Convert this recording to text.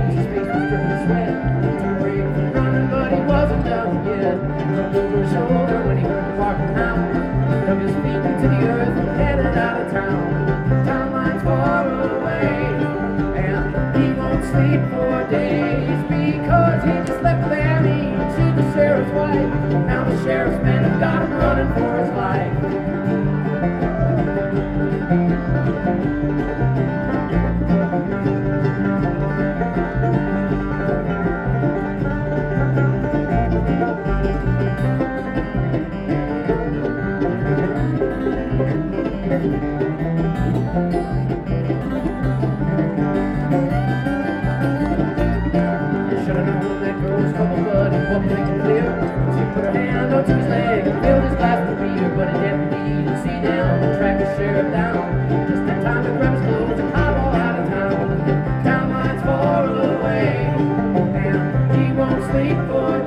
face, his face was dripping with sweat. Took a break from running, but he wasn't done yet. He looked over his shoulder when he heard the barking hound. Dug his feet into the earth and headed out of town. Town line's far away, and he won't sleep for days because he just left Lammy to the sheriff's wife. Now the sheriff's men have got him running for his life. Put her hand onto his leg and filled his glass with beer, but a deputy didn't see down and track the sheriff down. Just in time to grab his clothes and highball out of town. Town line's far away, and he won't sleep for